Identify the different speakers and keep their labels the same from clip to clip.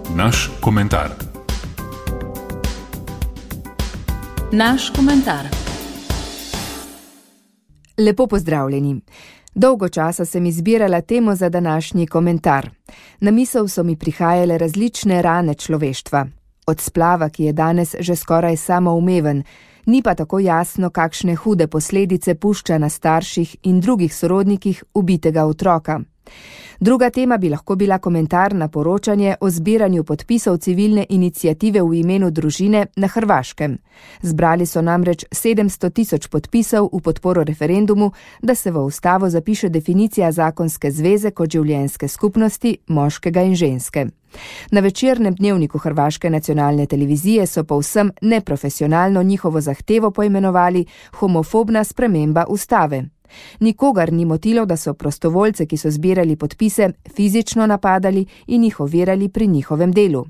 Speaker 1: Naš komentar.
Speaker 2: Naš komentar.
Speaker 3: Lepo pozdravljeni. Dolgo časa sem izbirala temo za današnji komentar. Na misel so mi prihajale različne rane človeštva. Od splava, ki je danes že skoraj samoumeven, ni pa tako jasno, kakšne hude posledice pušča na starših in drugih sorodnikih ubitega otroka. Druga tema bi lahko bila komentar na poročanje o zbiranju podpisov civilne iniciative v imenu družine na Hrvaškem. Zbrali so namreč 700 000 podpisov v podporo referendumu, da se v ustavo zapiše definicija zakonske zveze kot življenjske skupnosti moškega in ženske. Na večernem dnevniku Hrvaške nacionalne televizije so povsem neprofesionalno njihovo zahtevo poimenovali homofobna sprememba ustave. Nikogar ni motilo, da so prostovoljce, ki so zbirali podpise, fizično napadali in jih ovirali pri njihovem delu.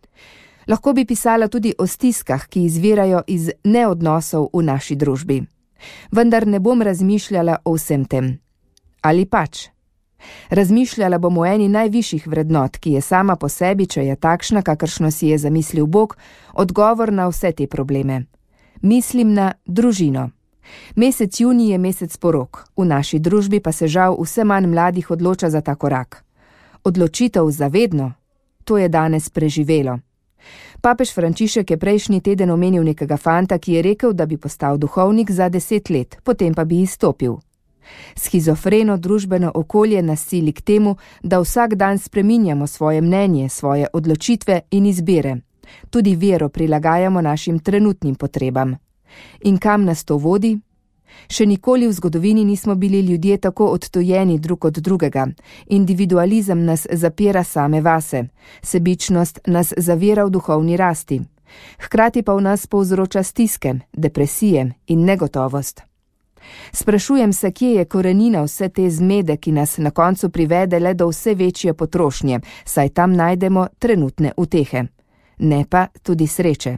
Speaker 3: Lahko bi pisala tudi o stiskah, ki izvirajo iz neodnosov v naši družbi. Vendar ne bom razmišljala o vsem tem. Ali pač? Razmišljala bom o eni najvišjih vrednot, ki je sama po sebi, če je takšna, kakršno si je zamislil Bog, odgovor na vse te probleme. Mislim na družino. Mesec junij je mesec porok, v naši družbi pa se žal vse manj mladih odloča za ta korak. Odločitev za vedno, to je danes preživelo. Papež Frančišek je prejšnji teden omenil nekega fanta, ki je rekel, da bi postal duhovnik za 10 let, potem pa bi izstopil. Schizofreno družbeno okolje nas sili k temu, da vsak dan spreminjamo svoje mnenje, svoje odločitve in izbire. Tudi vero prilagajamo našim trenutnim potrebam. In kam nas to vodi? Še nikoli v zgodovini nismo bili ljudje tako odtojeni drug od drugega. Individualizem nas zapira same vase. Sebičnost nas zavira v duhovni rasti. Hkrati pa v nas povzroča stiske, depresije in negotovost. Sprašujem se, kje je korenina vse te zmede, ki nas na koncu privede le do vse večje potrošnje, saj tam najdemo trenutne utehe. Ne pa tudi sreče.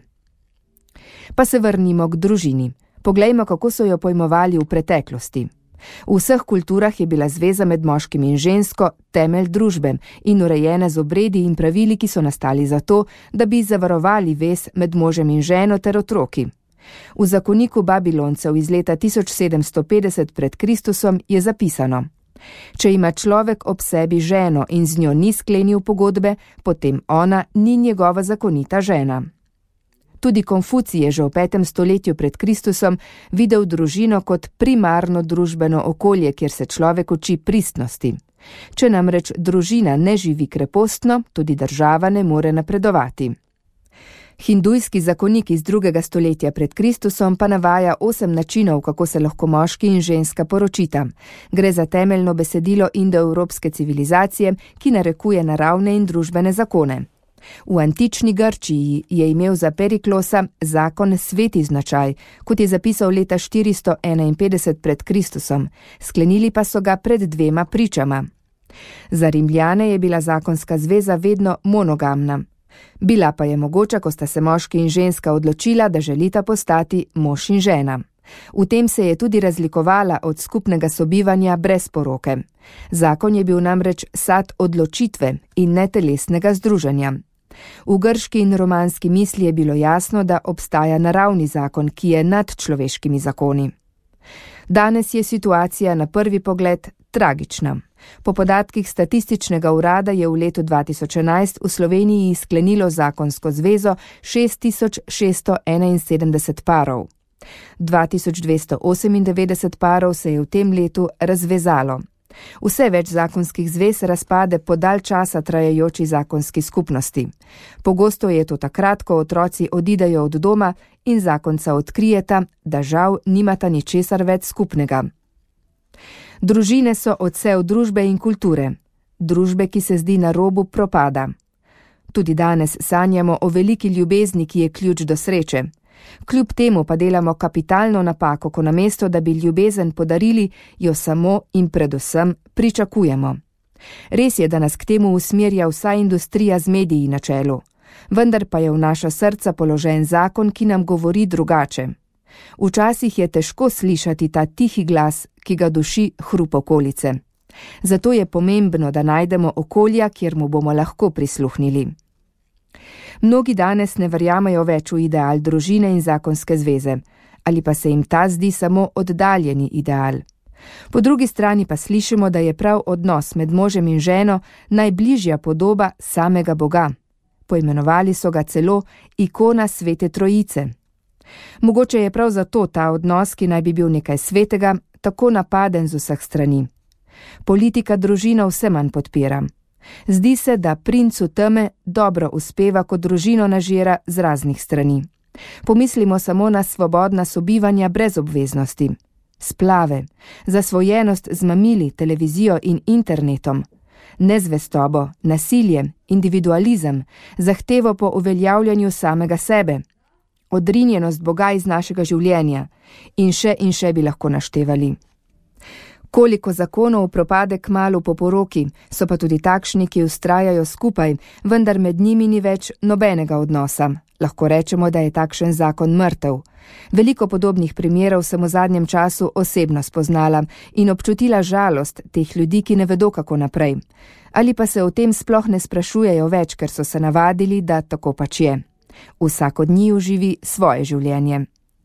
Speaker 3: Pa se vrnimo k družini. Poglejmo, kako so jo pojmovali v preteklosti. V vseh kulturah je bila zveza med moškim in žensko temelj družbe in urejena z obredi in pravili, ki so nastali zato, da bi zavarovali vez med možem in ženo ter otroki. V zakoniku Babiloncev iz leta 1750 pred Kristusom je zapisano: če ima človek ob sebi ženo in z njo ni sklenil pogodbe, potem ona ni njegova zakonita žena. Tudi Konfucij je že v 5. stoletju pred Kristusom videl družino kot primarno družbeno okolje, kjer se človek uči pristnosti. Če namreč družina ne živi krepostno, tudi država ne more napredovati. Hindujski zakonik iz 2. stoletja pred Kristusom pa navaja 8 načinov, kako se lahko moški in ženska poročita. Gre za temeljno besedilo indoevropske civilizacije, ki narekuje naravne in družbene zakone. V antični Grčiji je imel za Periklosa zakon sveti značaj, kot je zapisal leta 451 pred Kristusom, sklenili pa so ga pred 2 pričama. Za Rimljane je bila zakonska zveza vedno monogamna. Bila pa je mogoča, ko sta se moški in ženska odločila, da želita postati mož in žena. V tem se je tudi razlikovala od skupnega sobivanja brez poroke. Zakon je bil namreč sad odločitve in ne telesnega združenja. V grški in romanski misli je bilo jasno, da obstaja naravni zakon, ki je nad človeškimi zakoni. Danes je situacija na prvi pogled tragična. Po podatkih statističnega urada je v letu 2011 v Sloveniji sklenilo zakonsko zvezo 6671 parov. 2298 parov se je v tem letu razvezalo. Vse več zakonskih zvez razpade po dalj časa trajajoči zakonski skupnosti. Pogosto je to takrat, ko otroci odidejo od doma in zakonca odkrijeta, da žal nimata ničesar več skupnega. Družine so odsev družbe in kulture. Družbe, ki se zdi na robu propada. Tudi danes sanjamo o veliki ljubezni, ki je ključ do sreče. Kljub temu pa delamo kapitalno napako, ko namesto, da bi ljubezen podarili, jo samo in predvsem pričakujemo. Res je, da nas k temu usmerja vsa industrija z mediji na čelu. Vendar pa je v naša srca položen zakon, ki nam govori drugače. Včasih je težko slišati ta tihi glas, ki ga duši hrup okolice. Zato je pomembno, da najdemo okolja, kjer mu bomo lahko prisluhnili. Mnogi danes ne verjamajo več v ideal družine in zakonske zveze, ali pa se jim ta zdi samo oddaljeni ideal. Po drugi strani pa slišimo, da je prav odnos med možem in ženo najbližja podoba samega Boga. Poimenovali so ga celo ikona Svete Trojice. Mogoče je prav zato ta odnos, ki naj bi bil nekaj svetega, tako napaden z vseh strani. Politika družino vse manj podpira. Zdi se, da princu teme dobro uspeva, ko družino nažira z raznih strani. Pomislimo samo na svobodna sobivanja brez obveznosti. Splave, zasvojenost z mamili, televizijo in internetom, nezvestobo, nasilje, individualizem, zahtevo po uveljavljanju samega sebe, odrinjenost Boga iz našega življenja in še bi lahko naštevali. Koliko zakonov propade kmalu po poroki, so pa tudi takšni, ki vztrajajo skupaj, vendar med njimi ni več nobenega odnosa. Lahko rečemo, da je takšen zakon mrtev. Veliko podobnih primerov sem v zadnjem času osebno spoznala in občutila žalost teh ljudi, ki ne vedo, kako naprej. Ali pa se o tem sploh ne sprašujejo več, ker so se navadili, da tako pač je. Vsak od njiju živi svoje življenje.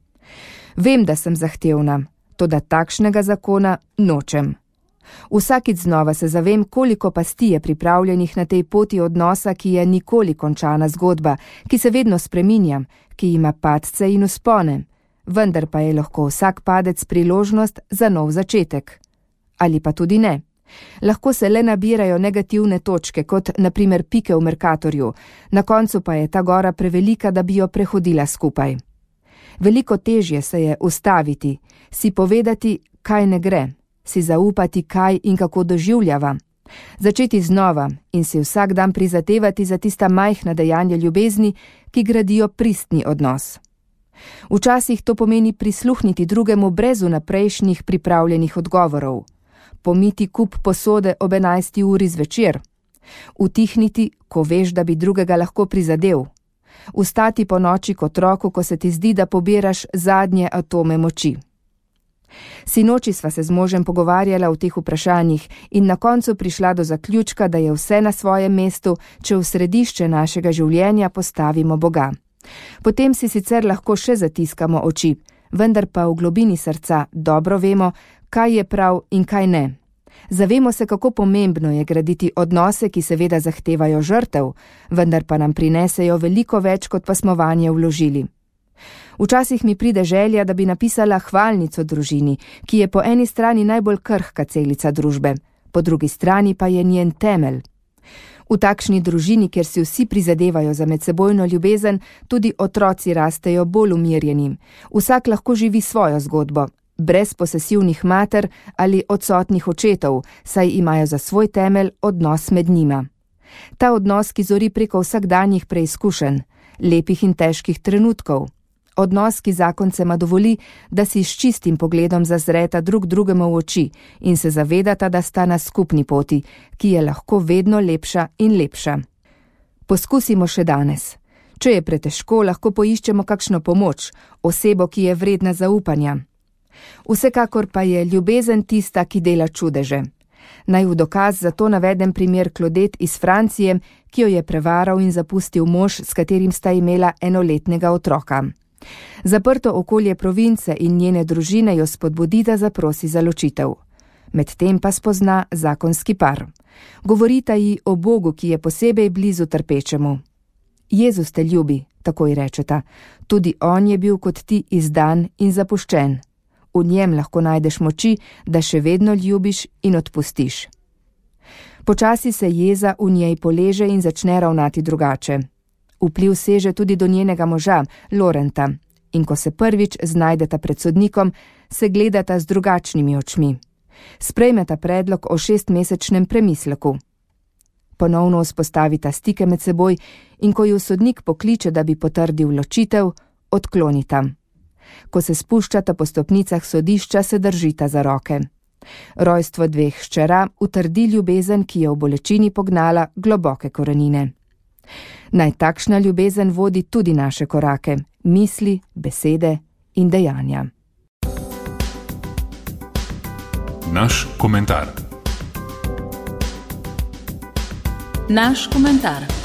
Speaker 3: Vem, da sem zahtevna, toda takšnega zakona nočem. Vsakič znova se zavem, koliko pasti je pripravljenih na tej poti odnosa, ki je nikoli končana zgodba, ki se vedno spreminja, ki ima padce in vzpone, vendar pa je lahko vsak padec priložnost za nov začetek. Ali pa tudi ne. Lahko se le nabirajo negativne točke, kot na primer pike v Mercatorju, na koncu pa je ta gora prevelika, da bi jo prehodila skupaj. Veliko težje se je ustaviti, si povedati, kaj ne gre, si zaupati, kaj in kako doživljava, začeti znova in si vsak dan prizadevati za tista majhna dejanja ljubezni, ki gradijo pristni odnos. Včasih to pomeni prisluhniti drugemu brez vnaprejšnjih pripravljenih odgovorov, pomiti kup posode ob 11. uri zvečer, utihniti, ko veš, da bi drugega lahko prizadel, vstati po noči kot otroku, ko se ti zdi, da pobiraš zadnje atome moči. Sinoči sva se z možem pogovarjala o teh vprašanjih in na koncu prišla do zaključka, da je vse na svojem mestu, če v središče našega življenja postavimo Boga. Potem si sicer lahko še zatiskamo oči, vendar pa v globini srca dobro vemo, kaj je prav in kaj ne. Zavemo se, kako pomembno je graditi odnose, ki seveda zahtevajo žrtev, vendar pa nam prinesejo veliko več, kot pa smo vanje vložili. Včasih mi pride želja, da bi napisala hvalnico družini, ki je po eni strani najbolj krhka celica družbe, po drugi strani pa je njen temelj. V takšni družini, kjer si vsi prizadevajo za medsebojno ljubezen, tudi otroci rastejo bolj umirjeni. Vsak lahko živi svojo zgodbo, brez posesivnih mater ali odsotnih očetov, saj imajo za svoj temelj odnos med njima. Ta odnos, ki zori preko vsakdanjih preizkušenj, lepih in težkih trenutkov. Odnos, ki zakoncema dovoli, da si s čistim pogledom zazreta drug drugemu v oči in se zavedata, da sta na skupni poti, ki je lahko vedno lepša in lepša. Poskusimo še danes. Če je pretežko, lahko poiščemo kakšno pomoč, osebo, ki je vredna zaupanja. Vsekakor pa je ljubezen tista, ki dela čudeže. Naj v dokaz za to navedem primer Claudette iz Francije, ki jo je prevaral in zapustil mož, s katerim sta imela enoletnega otroka. Zaprto okolje province in njene družine jo spodbudi, da zaprosi za ločitev. Medtem pa spozna zakonski par. Govorita ji o Bogu, ki je posebej blizu trpečemu. Jezus te ljubi, takoj rečeta, tudi on je bil kot ti izdan in zapuščen. V njem lahko najdeš moči, da še vedno ljubiš in odpustiš. Počasi se jeza v njej poleže in začne ravnati drugače. Vpliv seže tudi do njenega moža, Lorenta, in ko se prvič znajdeta pred sodnikom, se gledata z drugačnimi očmi. Sprejmeta predlog o 6-mesečnem premisleku. Ponovno vzpostavita stike med seboj in ko ju sodnik pokliče, da bi potrdil ločitev, odklonita. Ko se spuščata po stopnicah sodišča, se držita za roke. Rojstvo 2 hčera utrdi ljubezen, ki je v bolečini pognala globoke korenine. Naj takšna ljubezen vodi tudi naše korake, misli, besede in dejanja.
Speaker 1: Naš komentar.
Speaker 2: Naš komentar.